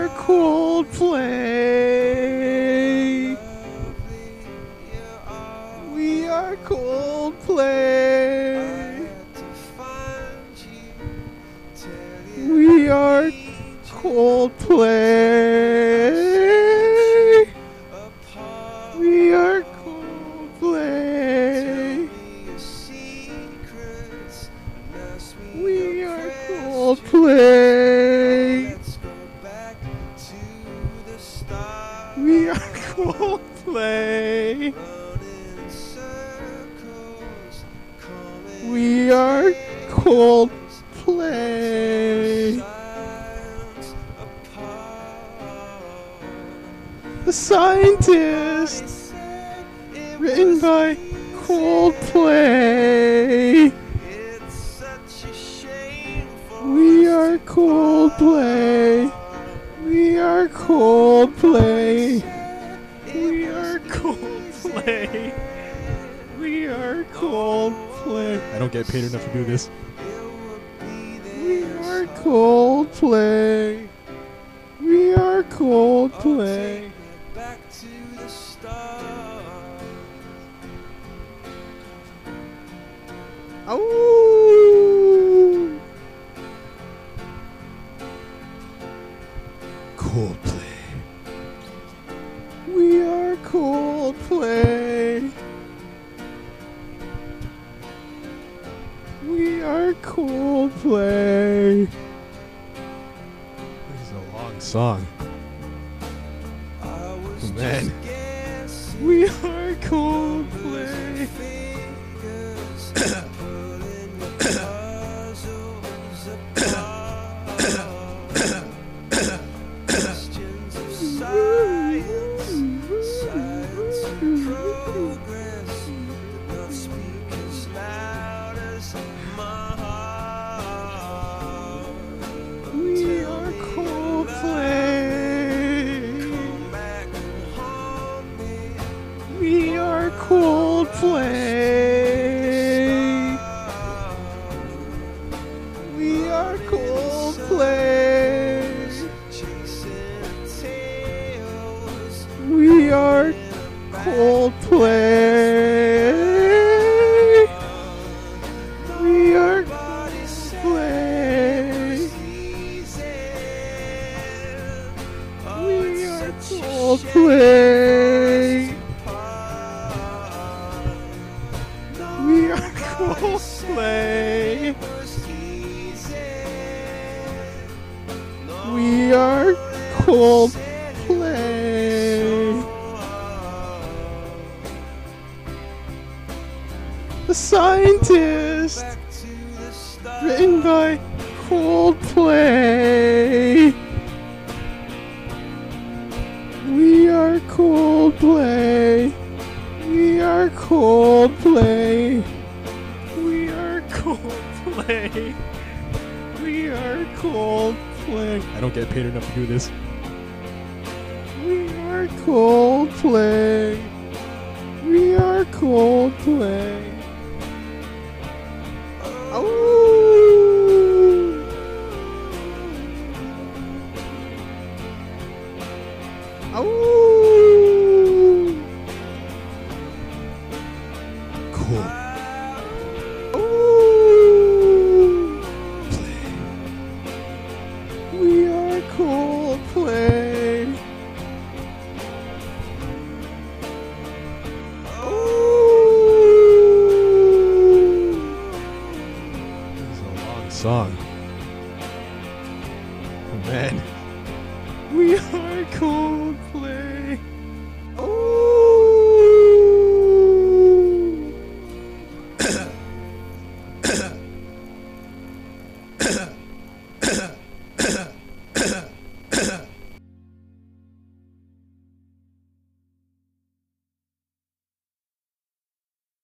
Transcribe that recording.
are Coldplay. We are Coldplay. We are Coldplay. We are Coldplay. We are Coldplay. We are Coldplay. We are Coldplay. The Scientist, written by Coldplay. We are Coldplay. We are Coldplay. We are Coldplay. We are Coldplay. I don't get paid enough to do this. We are Coldplay. We are Coldplay. Back to the start. Oh. Coldplay. We are Coldplay. We are Coldplay. This is a long song. Oh, man. We are Coldplay. We are Coldplay. We are Coldplay. We are Coldplay. We are Coldplay. We are Coldplay. We are Coldplay. We are Coldplay. We are Coldplay. The Scientist, written by Coldplay. We are Coldplay. We are Coldplay. We are Coldplay. We are Coldplay. I don't get paid enough to do this. We are Coldplay. We are Coldplay. Oh. Oh. Cool. Oh. Play. We are Coldplay. Song. Oh, man. We are Coldplay.